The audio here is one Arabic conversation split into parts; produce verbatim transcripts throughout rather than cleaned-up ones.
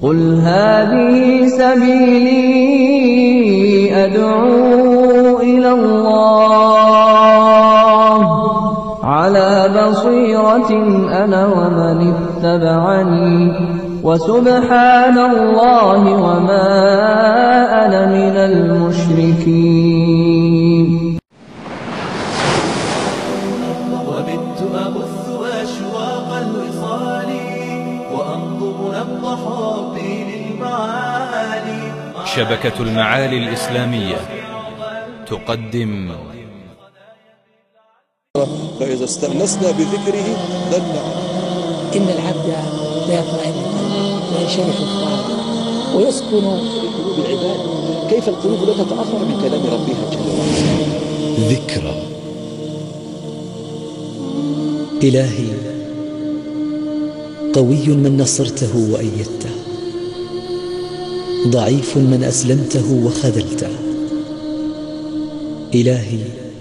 قل هذه سبيلي أدعو إلى الله على بصيرة أنا ومن اتبعني وسبحان الله وما أنا من المشركين. وبت أبث أشواق الوصال وأنظم نبض حبي للمعالي. شبكة المعالي الإسلامية تقدم. فإذا استأنسنا بذكره دلنا. إن العبد لا يطمئن وينشرح الصالح ويسكن في قلوب العباد. كيف القلوب لا تتأثر من كلام ربها جل وعلا. ذكرى. إلهي قوي من نصرته وأيدته، ضعيف من أسلمته وخذلته. إلهي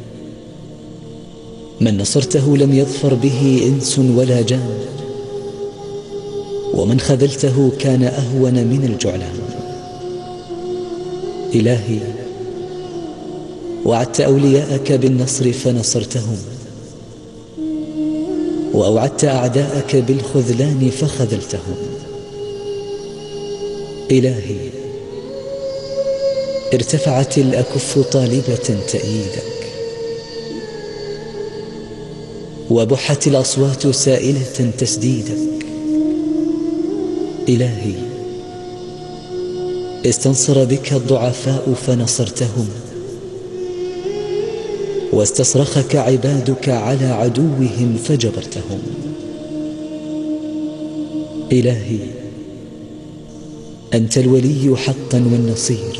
من نصرته لم يظفر به إنس ولا جان، ومن خذلته كان أهون من الجعلان. إلهي وعدت أولياءك بالنصر فنصرتهم، وأوعدت أعداءك بالخذلان فخذلتهم. إلهي ارتفعت الأكف طالبة تأييدك، وبحت الأصوات سائلة تسديدك. إلهي استنصر بك الضعفاء فنصرتهم، واستصرخك عبادك على عدوهم فجبرتهم. إلهي أنت الولي حقا والنصير،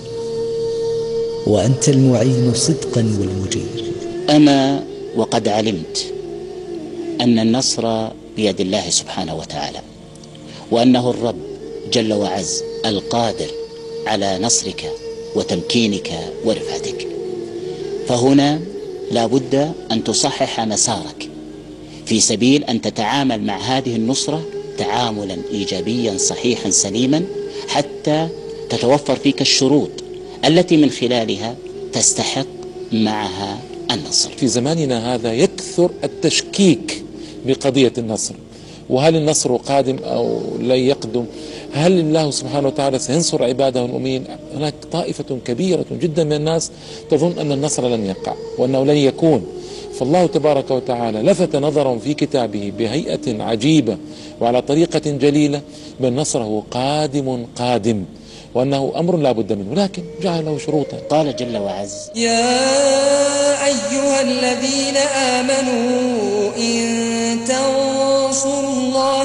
وأنت المعين صدقا والمجير. أما وقد علمت أن النصر بيد الله سبحانه وتعالى، وأنه الرب جل وعز القادر على نصرك وتمكينك ورفعتك، فهنا لا بد أن تصحح مسارك في سبيل أن تتعامل مع هذه النصرة تعاملا إيجابيا صحيحا سليما، حتى تتوفر فيك الشروط التي من خلالها تستحق معها النصر. في زماننا هذا يكثر التشكيك بقضية النصر، وهل النصر قادم أو لن يقدم؟ هل الله سبحانه وتعالى سينصر عباده المؤمنين؟ هناك طائفة كبيرة جدا من الناس تظن أن النصر لن يقع وأنه لن يكون. فالله تبارك وتعالى لفت نظرهم في كتابه بهيئة عجيبة وعلى طريقة جليلة بأن نصره قادم قادم، وأنه أمر لا بد منه، لكن جعل له شروطا. قال جل وعز: يا أيها الذين آمنوا إن تنصروا الله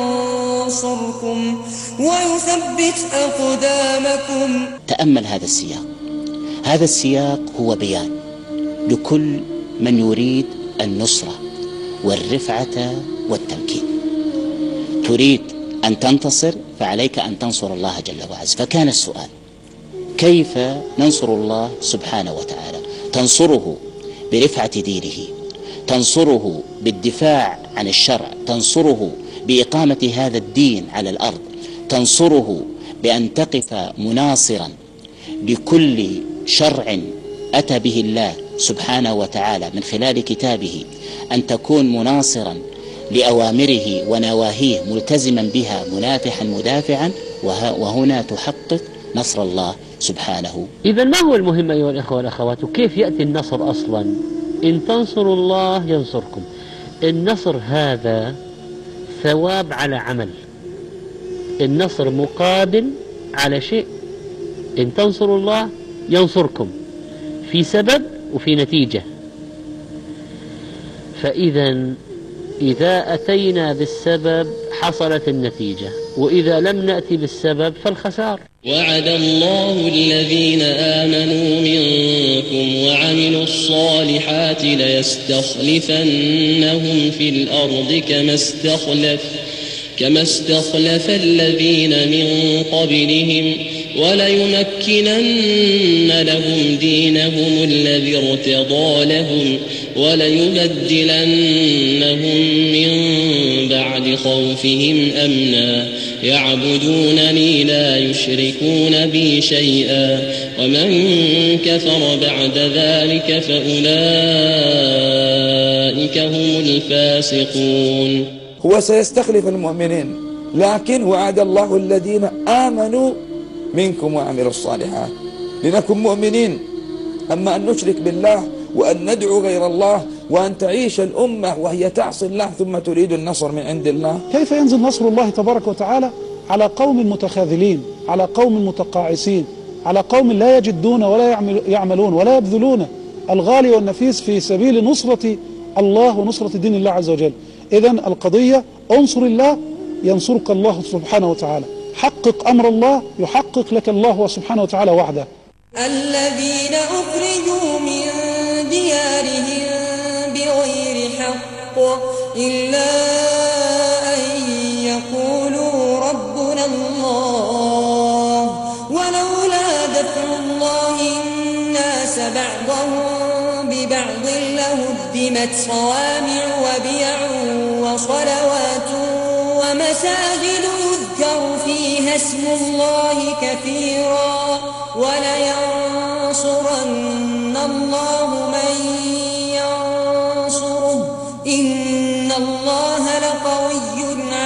ينصركم ويثبت أقدامكم. تأمل هذا السياق. هذا السياق هو بيان لكل من يريد النصرة والرفعة والتمكين. تريد أن تنتصر فعليك أن تنصر الله جل وعز. فكان السؤال: كيف ننصر الله سبحانه وتعالى؟ تنصره برفعة دينه، تنصره بالدفاع عن الشرع، تنصره بإقامة هذا الدين على الأرض، تنصره بأن تقف مناصرا لكل شرع أتى به الله سبحانه وتعالى من خلال كتابه، أن تكون مناصرا لأوامره ونواهيه ملتزما بها منافحا مدافعا، وهنا تحقق نصر الله سبحانه. إذا ما هو المهم أيها الأخوة والأخوات؟ وكيف يأتي النصر أصلا؟ إن تنصروا الله ينصركم. النصر هذا ثواب على عمل، النصر مقابل على شيء. إن تنصروا الله ينصركم، في سبب وفي نتيجة. فإذا إذا أتينا بالسبب حصلت النتيجة، وإذا لم نأتي بالسبب فالخسار. وعد الله الذين آمنوا منكم وعملوا الصالحات ليستخلفنهم في الأرض كما استخلف كما استخلف الذين من قبلهم وليمكنن لهم دينهم الذي ارتضى لهم وليبدلنهم من بعد خوفهم أمنا يعبدونني لا يشركون بي شيئا ومن كفر بعد ذلك فأولئك هم الفاسقون. هو سيستخلف المؤمنين، لكن وعد الله الذين آمنوا منكم وعملوا الصالحات لنكن مؤمنين. أما أن نشرك بالله وأن ندعو غير الله وأن تعيش الأمة وهي تعصي الله ثم تريد النصر من عند الله، كيف ينزل نصر الله تبارك وتعالى على قوم متخاذلين، على قوم متقاعسين، على قوم لا يجدون ولا يعملون ولا يبذلون الغالي والنفيس في سبيل نصرة الله ونصرة دين الله عز وجل. إذن القضية انصر الله ينصرك الله سبحانه وتعالى، حقق أمر الله يحقق لك الله سبحانه وتعالى وحده. الذين أخرجوا من ديارهم بغير حق إلا أن يقولوا ربنا الله ولولا دفع الله الناس بعضهم ببعض لهدمت صوامع وبيع وصلوات ومساجد يذكر فيها اسم الله كثيرا ولينصرن الله من ينصره إن الله لقوي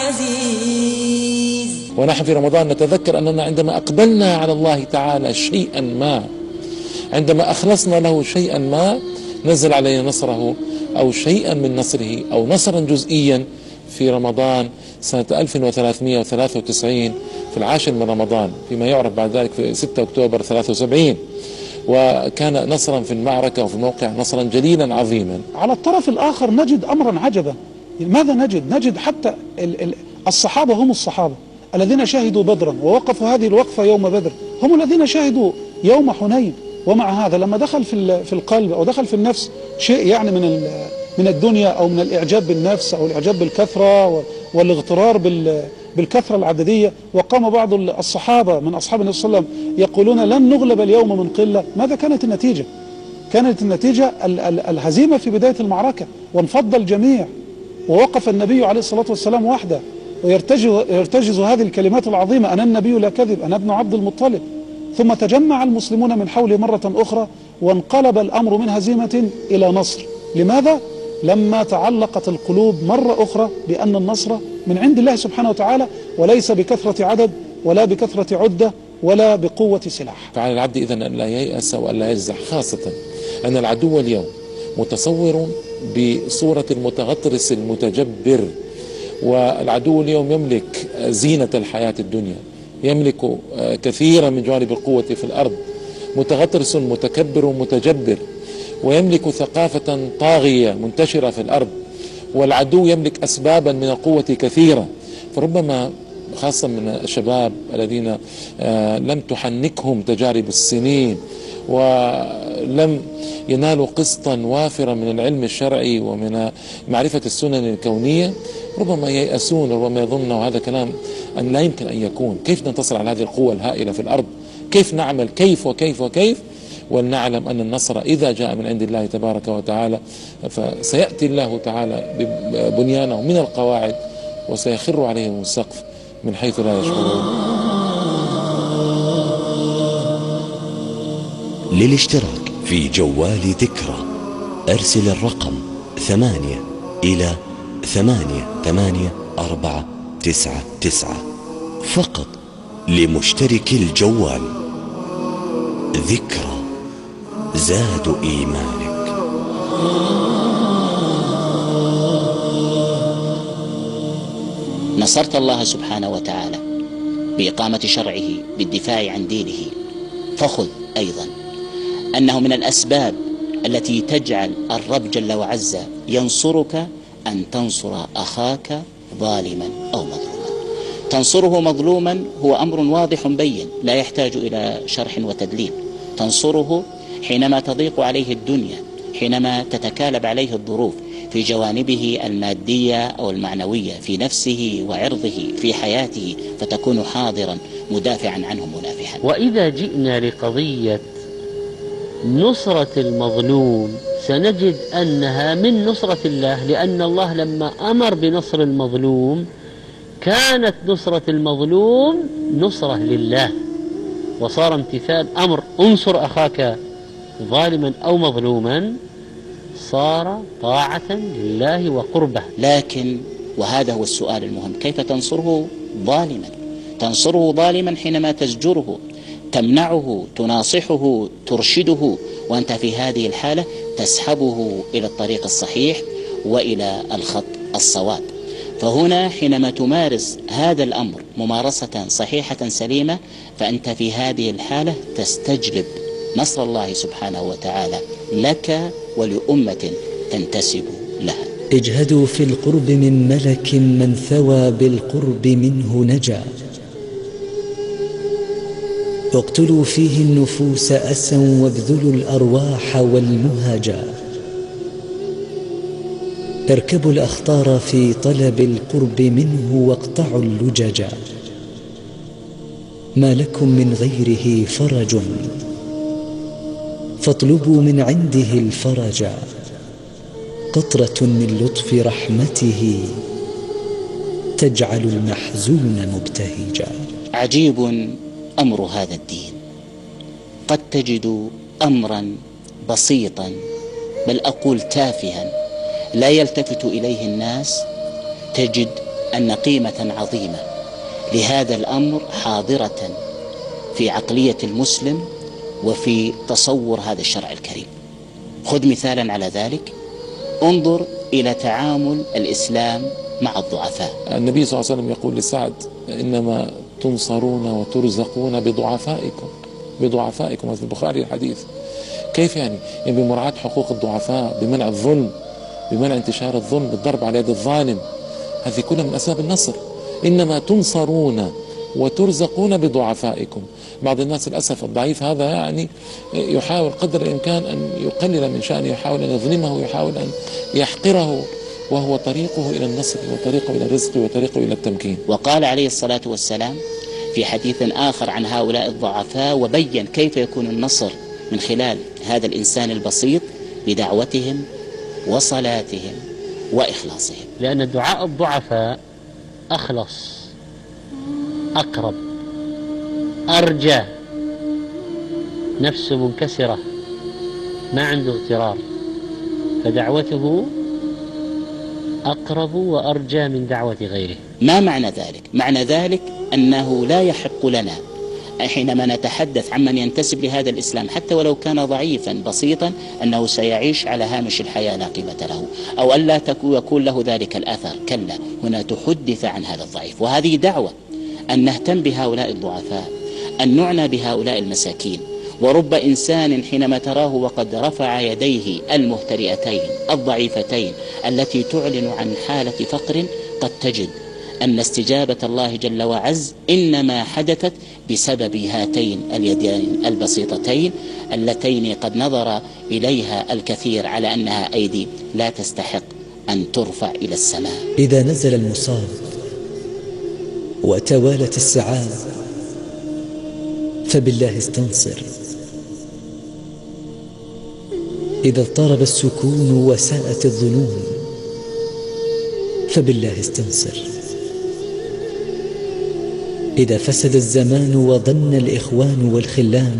عزيز. ونحن في رمضان نتذكر أننا عندما أقبلنا على الله تعالى شيئا ما، عندما أخلصنا له شيئا ما، نزل علينا نصره أو شيئا من نصره أو نصرا جزئيا في رمضان سنة ألف وثلاثمئة وثلاثة وتسعين في العاشر من رمضان، فيما يعرف بعد ذلك في ستة أكتوبر ثلاثة وسبعين، وكان نصرا في المعركة وفي الموقع نصرا جليلا عظيما. على الطرف الآخر نجد أمرا عجبا. ماذا نجد؟ نجد حتى الصحابة هم الصحابة الذين شهدوا بدرا ووقفوا هذه الوقفة يوم بدر، هم الذين شهدوا يوم حنين. ومع هذا لما دخل في في القلب أو دخل في النفس شيء يعني من من الدنيا أو من الإعجاب بالنفس أو الإعجاب بالكثرة والاغترار بالكثرة العددية، وقام بعض الصحابة من أصحاب النبي صلى الله عليه وسلم يقولون لن نغلب اليوم من قلة. ماذا كانت النتيجة؟ كانت النتيجة الهزيمة في بداية المعركة، وانفض الجميع ووقف النبي عليه الصلاة والسلام وحده ويرتجز هذه الكلمات العظيمة: أنا النبي لا كذب، أنا ابن عبد المطلب. ثم تجمع المسلمون من حوله مرة أخرى وانقلب الأمر من هزيمة إلى نصر. لماذا؟ لما تعلقت القلوب مرة أخرى بأن النصر من عند الله سبحانه وتعالى، وليس بكثرة عدد ولا بكثرة عدة ولا بقوة سلاح. فعلى العبد إذن أن لا ييأس وأن لا يجزع، خاصة أن العدو اليوم متصور بصورة المتغطرس المتجبر، والعدو اليوم يملك زينة الحياة الدنيا، يملك كثيرا من جوانب القوة في الأرض، متغطرس متكبر متجبر، ويملك ثقافة طاغية منتشرة في الأرض، والعدو يملك أسبابا من القوة كثيرة. فربما خاصة من الشباب الذين لم تحنكهم تجارب السنين ولم ينالوا قسطا وافرا من العلم الشرعي ومن معرفة السنن الكونية، ربما ييأسون، ربما يظنوا هذا كلام أن لا يمكن أن يكون. كيف ننتصر على هذه القوة الهائلة في الأرض؟ كيف نعمل؟ كيف وكيف وكيف؟ ولنعلم أن النصر إذا جاء من عند الله تبارك وتعالى فسيأتي الله تعالى ببنيانه من القواعد وسيخر عليهم السقف من حيث لا يشعرون. للاشتراك في جوال ذكرى أرسل الرقم ثمانية إلى ثمانية ثمانية أربعة تسعة تسعة فقط لمشترك الجوال. ذكرى زاد إيمانك. نصرت الله سبحانه وتعالى بإقامة شرعه بالدفاع عن دينه، فخذ أيضا أنه من الأسباب التي تجعل الرب جل وعز ينصرك أن تنصر أخاك ظالما أو مظلوما. تنصره مظلوما هو أمر واضح بين لا يحتاج إلى شرح وتدليل. تنصره حينما تضيق عليه الدنيا، حينما تتكالب عليه الظروف في جوانبه المادية أو المعنوية، في نفسه وعرضه، في حياته، فتكون حاضرا مدافعا عنه منافحا. وإذا جئنا لقضية نصرة المظلوم سنجد أنها من نصرة الله، لأن الله لما أمر بنصر المظلوم كانت نصرة المظلوم نصرة لله، وصار امتثال أمر انصر أخاك ظالما أو مظلوما صار طاعة لله وقربه. لكن وهذا هو السؤال المهم، كيف تنصره ظالما؟ تنصره ظالما حينما تزجره، تمنعه، تناصحه، ترشده، وأنت في هذه الحالة تسحبه إلى الطريق الصحيح وإلى الخط الصواب. فهنا حينما تمارس هذا الأمر ممارسة صحيحة سليمة، فأنت في هذه الحالة تستجلب نصر الله سبحانه وتعالى لك ولأمة تنتسب لها. اجهدوا في القرب من ملك من ثوى بالقرب منه نجا، اقتلوا فيه النفوس أسا وابذلوا الأرواح والمهجا، اركبوا الأخطار في طلب القرب منه واقطعوا اللججا، ما لكم من غيره فرج فاطلبوا من عنده الفرجا، قطرة من لطف رحمته تجعل المحزون مبتهجا. عجيب أمر هذا الدين، قد تجد أمرا بسيطا بل أقول تافها لا يلتفت إليه الناس، تجد أن قيمة عظيمة لهذا الأمر حاضرة في عقلية المسلم وفي تصور هذا الشرع الكريم. خذ مثالا على ذلك، انظر إلى تعامل الإسلام مع الضعفاء. النبي صلى الله عليه وسلم يقول لسعد: إنما تنصرون وترزقون بضعفائكم بضعفائكم. في البخاري الحديث. كيف يعني؟ يعني بمراعاة حقوق الضعفاء، بمنع الظلم، بمنع انتشار الظلم، بالضرب على يد الظالم. هذه كلها من أسباب النصر. إنما تنصرون وترزقون بضعفائكم. بعض الناس للأسف الضعيف هذا يعني يحاول قدر الإمكان أن يقلل من شأنه، يحاول أن يظلمه، يحاول أن يحقره، وهو طريقه إلى النصر وطريقه إلى الرزق وطريقه إلى التمكين. وقال عليه الصلاة والسلام في حديث آخر عن هؤلاء الضعفاء، وبين كيف يكون النصر من خلال هذا الإنسان البسيط بدعوتهم وصلاتهم وإخلاصهم. لأن دعاء الضعفاء أخلص، أقرب، أرجى، نفس منكسرة، ما عنده اغترار، فدعوته أقرب وأرجى من دعوة غيره. ما معنى ذلك؟ معنى ذلك أنه لا يحق لنا حينما نتحدث عمن ينتسب لهذا الإسلام حتى ولو كان ضعيفا بسيطا أنه سيعيش على هامش الحياة لا قيمة له، أو ألا يكون له ذلك الأثر. كلا، هنا تحدث عن هذا الضعيف، وهذه دعوة أن نهتم بهؤلاء الضعفاء، أن نعنى بهؤلاء المساكين. ورب إنسان حينما تراه وقد رفع يديه المهترئتين الضعيفتين التي تعلن عن حالة فقر، قد تجد أن استجابة الله جل وعز إنما حدثت بسبب هاتين اليدين البسيطتين اللتين قد نظر إليها الكثير على أنها أيدي لا تستحق أن ترفع إلى السماء. إذا نزل المصاب وتوالت السعاب فبالله استنصر، إذا اضطرب السكون وساءت الظنون فبالله استنصر، إذا فسد الزمان وضن الإخوان والخلان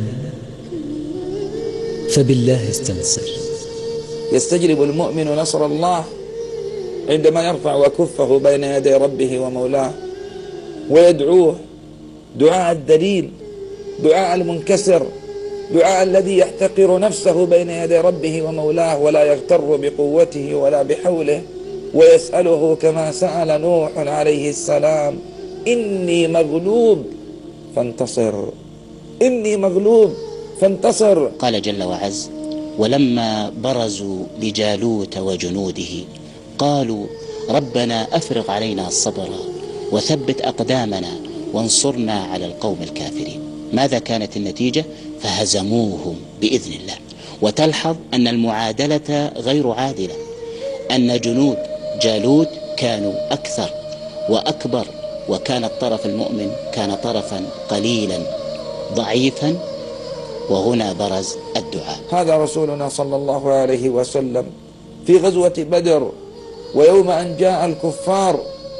فبالله استنصر. يستجلب المؤمن نصر الله عندما يرفع وكفه بين يدي ربه ومولاه ويدعوه دعاء الدليل، دعاء المنكسر، دعاء الذي يحتقر نفسه بين يدي ربه ومولاه ولا يغتر بقوته ولا بحوله، ويسأله كما سأل نوح عليه السلام: إني مغلوب فانتصر، إني مغلوب فانتصر. قال جل وعز: ولما برزوا لجالوت وجنوده قالوا ربنا أفرغ علينا الصبر وثبت أقدامنا وانصرنا على القوم الكافرين. ماذا كانت النتيجة؟ فهزموهم بإذن الله. وتلحظ أن المعادلة غير عادلة، أن جنود جالوت كانوا أكثر وأكبر، وكان الطرف المؤمن كان طرفا قليلا ضعيفا، وهنا برز الدعاء. هذا رسولنا صلى الله عليه وسلم في غزوة بدر، ويوم أن جاء الكفار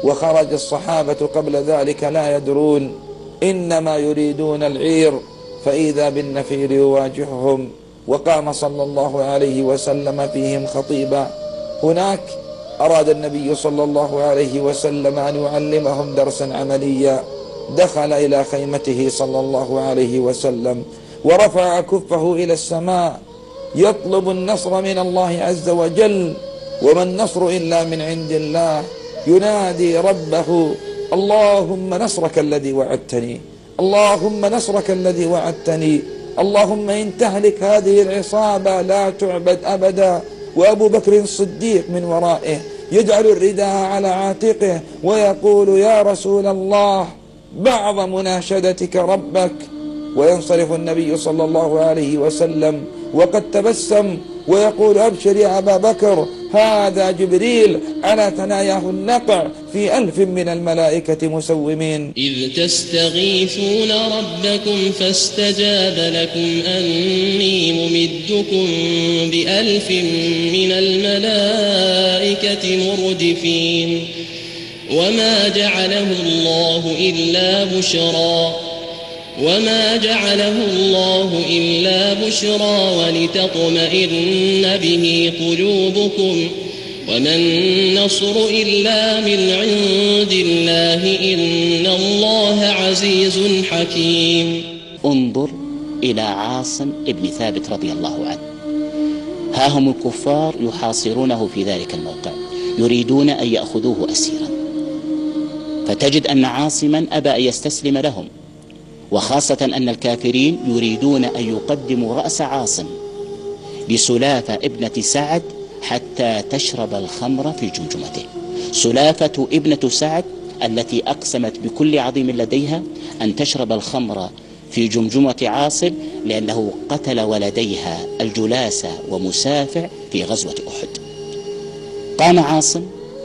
وخرج الصحابة قبل ذلك لا يدرون، إنما يريدون العير، فإذا بالنفير يواجههم، وقام صلى الله عليه وسلم فيهم خطيبا. هناك أراد النبي صلى الله عليه وسلم أن يعلمهم درسا عمليا، دخل إلى خيمته صلى الله عليه وسلم ورفع كفه إلى السماء يطلب النصر من الله عز وجل، وما النصر إلا من عند الله، ينادي ربه: اللهم نصرك الذي وعدتني، اللهم نصرك الذي وعدتني، اللهم إن تهلك هذه العصابة لا تعبد أبدا. وأبو بكر الصديق من ورائه يجعل الرداء على عاتقه ويقول: يا رسول الله، بعض مناشدتك ربك. وينصرف النبي صلى الله عليه وسلم وقد تبسم ويقول: أبشر يا أبا بكر، هذا جبريل على ثناياه النقع في ألف من الملائكة مسومين. إذ تستغيثون ربكم فاستجاب لكم أني ممدكم بألف من الملائكة مردفين. وما جعله الله إلا بشرى وما جعله الله إلا بشرى ولتطمئن به قلوبكم، وما النصر إلا من عند الله، إن الله عزيز حكيم. انظر إلى عاصم ابن ثابت رضي الله عنه، ها هم الكفار يحاصرونه في ذلك الموقع، يريدون أن يأخذوه أسيرا، فتجد أن عاصما أبى أن يستسلم لهم، وخاصة أن الكافرين يريدون أن يقدموا رأس عاصم لسلافة ابنة سعد حتى تشرب الخمر في جمجمته. سلافة ابنة سعد التي أقسمت بكل عظيم لديها أن تشرب الخمر في جمجمة عاصم، لأنه قتل ولديها الجلاسة ومسافع في غزوة أحد. قام عاصم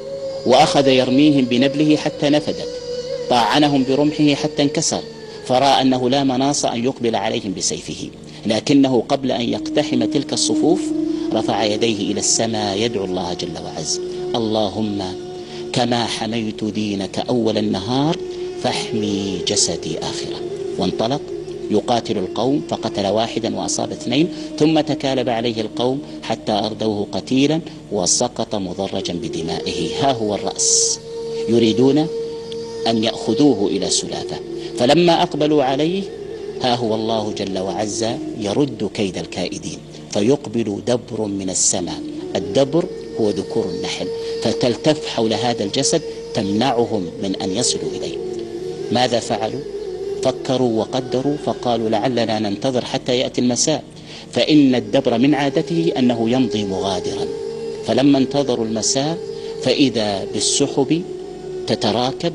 وأخذ يرميهم بنبله حتى نفدت، طاعنهم برمحه حتى انكسر، فرأى أنه لا مناص أن يقبل عليهم بسيفه، لكنه قبل أن يقتحم تلك الصفوف رفع يديه إلى السماء يدعو الله جل وعز: اللهم كما حميت دينك أول النهار فاحمي جسدي آخرة. وانطلق يقاتل القوم، فقتل واحدا وأصاب اثنين، ثم تكالب عليه القوم حتى أردوه قتيلا وسقط مضرجا بدمائه. ها هو الرأس، يريدون أن يأخذوه إلى سلافة، فلما أقبلوا عليه ها هو الله جل وعز يرد كيد الكائدين، فيقبل دبر من السماء. الدبر هو ذكور النحل، فتلتف حول هذا الجسد تمنعهم من أن يصلوا إليه. ماذا فعلوا؟ فكروا وقدروا فقالوا: لعلنا ننتظر حتى يأتي المساء، فإن الدبر من عادته أنه يمضي مغادرا. فلما انتظروا المساء فإذا بالسحب تتراكب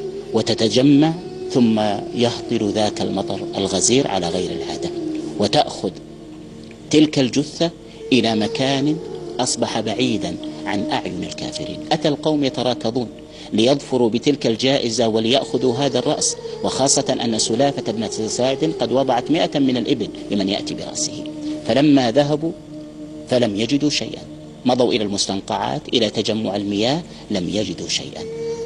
وتتجمع، ثم يهطل ذاك المطر الغزير على غير العادة، وتأخذ تلك الجثة إلى مكان أصبح بعيدا عن أعين الكافرين. أتى القوم يتراكضون ليظفروا بتلك الجائزة وليأخذوا هذا الرأس، وخاصة أن سلافة بنت سعد قد وضعت مئة من الإبل لمن يأتي برأسه. فلما ذهبوا فلم يجدوا شيئا، مضوا إلى المستنقعات إلى تجمع المياه، لم يجدوا شيئا.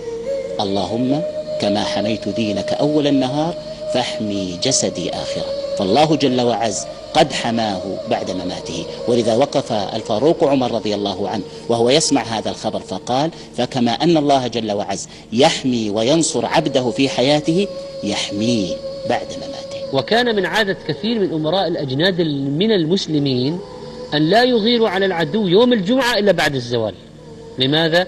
اللهم كما حميت دينك أول النهار فاحمي جسدي آخرة. فالله جل وعز قد حماه بعد مماته، ولذا وقف الفاروق عمر رضي الله عنه وهو يسمع هذا الخبر فقال: فكما أن الله جل وعز يحمي وينصر عبده في حياته يحميه بعد مماته. وكان من عادة كثير من أمراء الأجناد من المسلمين أن لا يغيروا على العدو يوم الجمعة إلا بعد الزوال. لماذا؟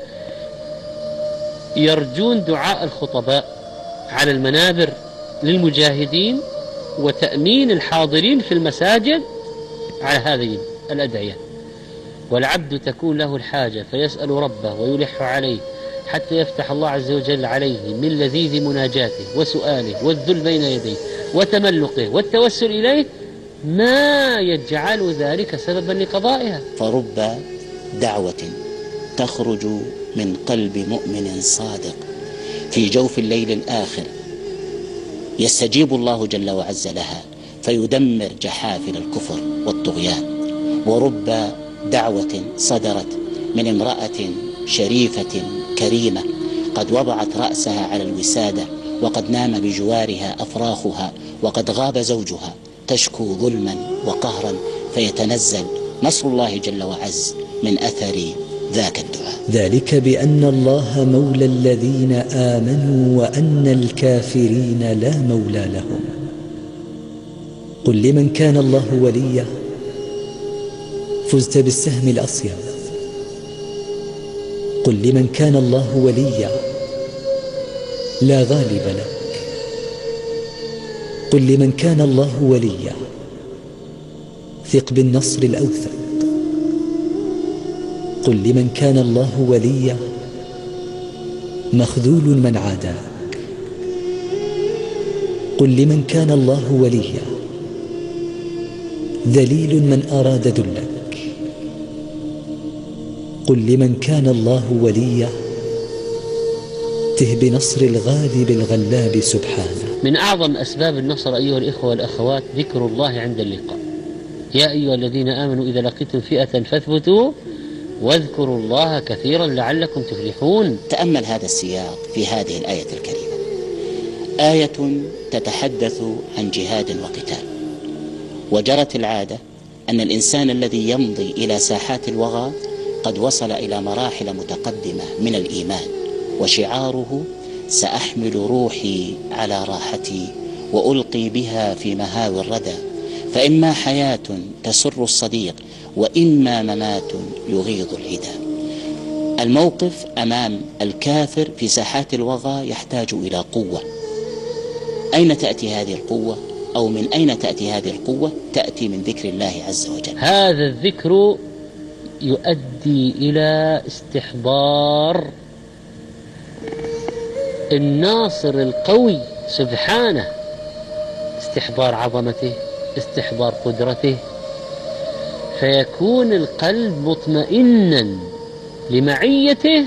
يرجون دعاء الخطباء على المنابر للمجاهدين وتأمين الحاضرين في المساجد على هذه الأدعية. والعبد تكون له الحاجة فيسأل ربه ويلح عليه حتى يفتح الله عز وجل عليه من لذيذ مناجاته وسؤاله والذل بين يديه وتملقه والتوسل إليه ما يجعل ذلك سببا لقضائها. فرب دعوة تخرج من قلب مؤمن صادق في جوف الليل الآخر يستجيب الله جل وعز لها فيدمر جحافل الكفر والطغيان. ورب دعوة صدرت من امرأة شريفة كريمة قد وضعت رأسها على الوسادة وقد نام بجوارها أفراخها وقد غاب زوجها تشكو ظلما وقهرا، فيتنزل نصر الله جل وعز من أثر ذاك الدعاء. ذلك بأن الله مولى الذين آمنوا وأن الكافرين لا مولى لهم. قل لمن كان الله وليا فزت بالسهم الأصيب. قل لمن كان الله وليا لا غالب لك. قل لمن كان الله وليا ثق بالنصر الأوثق. قل لمن كان الله وليا مخذول من عاداك. قل لمن كان الله وليا ذليل من أراد ذلك. قل لمن كان الله وليا ته بنصر الغالب الغلاب سبحانه. من أعظم أسباب النصر أيها الإخوة والأخوات ذكر الله عند اللقاء. يا أيها الذين آمنوا إذا لقيتم فئة فاثبتوا واذكروا الله كثيرا لعلكم تفلحون. تأمل هذا السياق في هذه الآية الكريمة، آية تتحدث عن جهاد وقتال، وجرت العادة أن الإنسان الذي يمضي إلى ساحات الوغى قد وصل إلى مراحل متقدمة من الإيمان، وشعاره سأحمل روحي على راحتي وألقي بها في مهاوي الردى، فإما حياة تسر الصديق وإما ممات يغيظ العدا. الموقف أمام الكافر في ساحات الوغى يحتاج إلى قوة. أين تأتي هذه القوة؟ أو من أين تأتي هذه القوة؟ تأتي من ذكر الله عز وجل. هذا الذكر يؤدي إلى استحضار الناصر القوي سبحانه، استحضار عظمته، استحضار قدرته، فيكون القلب مطمئنا لمعيته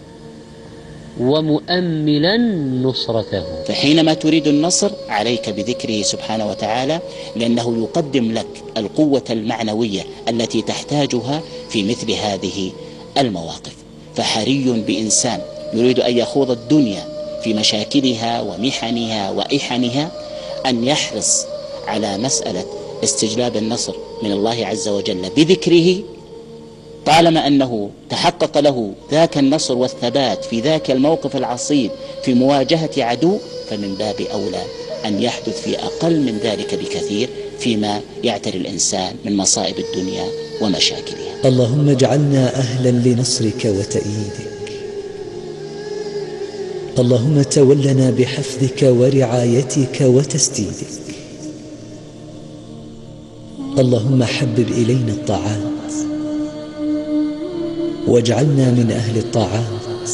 ومؤملا نصرته. فحينما تريد النصر عليك بذكره سبحانه وتعالى، لأنه يقدم لك القوة المعنوية التي تحتاجها في مثل هذه المواقف. فحري بإنسان يريد أن يخوض الدنيا في مشاكلها ومحنها وإحنها أن يحرص على مسألة استجلاب النصر من الله عز وجل بذكره، طالما أنه تحقق له ذاك النصر والثبات في ذاك الموقف العصيب في مواجهة عدو، فمن باب أولى أن يحدث في أقل من ذلك بكثير فيما يعتري الإنسان من مصائب الدنيا ومشاكلها. اللهم اجعلنا أهلا لنصرك وتأييدك. اللهم تولنا بحفظك ورعايتك وتسديدك. اللهم حبب إلينا الطاعات واجعلنا من أهل الطاعات.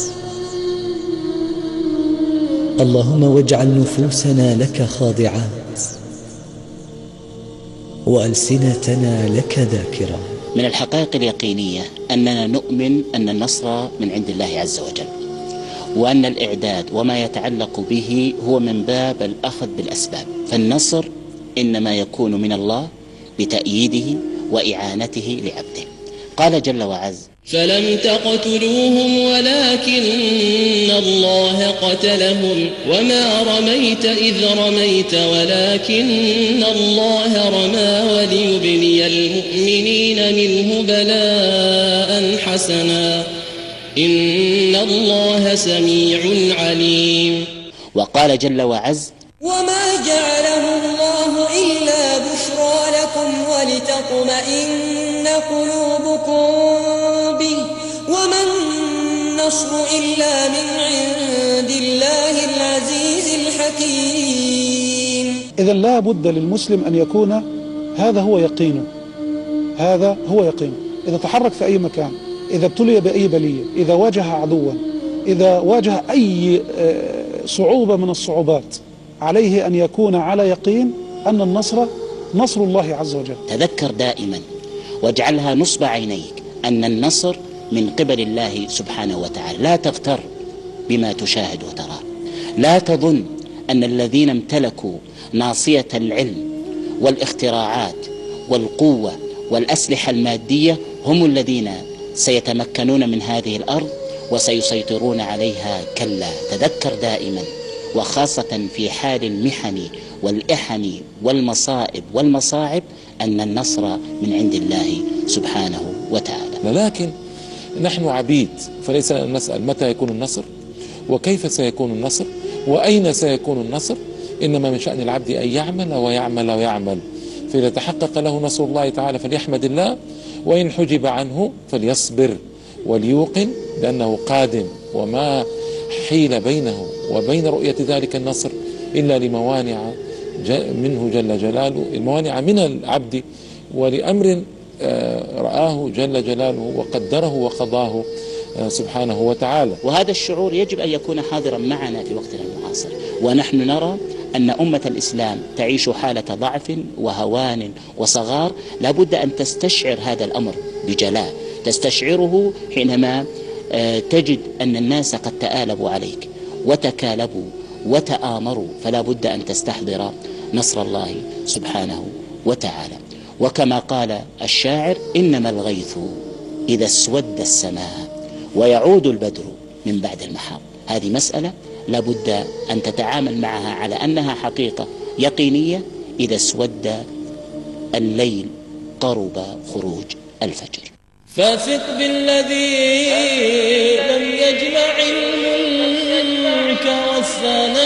اللهم واجعل نفوسنا لك خاضعات وألسنتنا لك ذاكرات. من الحقائق اليقينية أننا نؤمن أن النصر من عند الله عز وجل، وأن الإعداد وما يتعلق به هو من باب الأخذ بالأسباب، فالنصر إنما يكون من الله بتأييده وإعانته لعبده. قال جل وعز: فلم تقتلوهم ولكن الله قتلهم وما رميت إذ رميت ولكن الله رمى وليبلي المؤمنين منه بلاء حسنا إن الله سميع عليم. وقال جل وعز: وما جعله الله إلا بشرى لكم ولتطمئن قلوبكم به وما النصر إلا من عند الله العزيز الحكيم. إذا لا بد للمسلم أن يكون هذا هو يقينه، هذا هو يقينه. إذا تحرك في أي مكان، إذا ابتلي بأي بلية، إذا واجه عدوا، إذا واجه أي صعوبة من الصعوبات، عليه أن يكون على يقين أن النصر نصر الله عز وجل. تذكر دائما واجعلها نصب عينيك أن النصر من قبل الله سبحانه وتعالى. لا تغتر بما تشاهد وترى. لا تظن أن الذين امتلكوا ناصية العلم والاختراعات والقوة والأسلحة المادية هم الذين سيتمكنون من هذه الأرض وسيسيطرون عليها؟ كلا، تذكر دائما، وخاصة في حال المحن والإحن والمصائب والمصاعب، أن النصر من عند الله سبحانه وتعالى. لكن نحن عبيد، فليس نسأل متى يكون النصر وكيف سيكون النصر وأين سيكون النصر، إنما من شأن العبد أن يعمل ويعمل ويعمل. فإذا تحقق له نصر الله تعالى فليحمد الله، وإن حجب عنه فليصبر وليوقن بأنه قادم، وما حيل بينه وبين رؤية ذلك النصر إلا لموانع منه جل جلاله، الموانع من العبد ولأمر رآه جل جلاله وقدره وقضاه سبحانه وتعالى. وهذا الشعور يجب أن يكون حاضرا معنا في وقتنا المعاصر، ونحن نرى أن أمة الإسلام تعيش حالة ضعف وهوان وصغار، لابد أن تستشعر هذا الأمر بجلاء، تستشعره حينما تجد أن الناس قد تآلبوا عليك وتكالبوا وتآمروا، فلا بد أن تستحضر نصر الله سبحانه وتعالى. وكما قال الشاعر: إنما الغيث إذا اسود السماء ويعود البدر من بعد المحاض. هذه مسألة لا بد أن تتعامل معها على أنها حقيقة يقينية. إذا اسود الليل قرب خروج الفجر. فثق بالذي لم يجمع الملك والثناء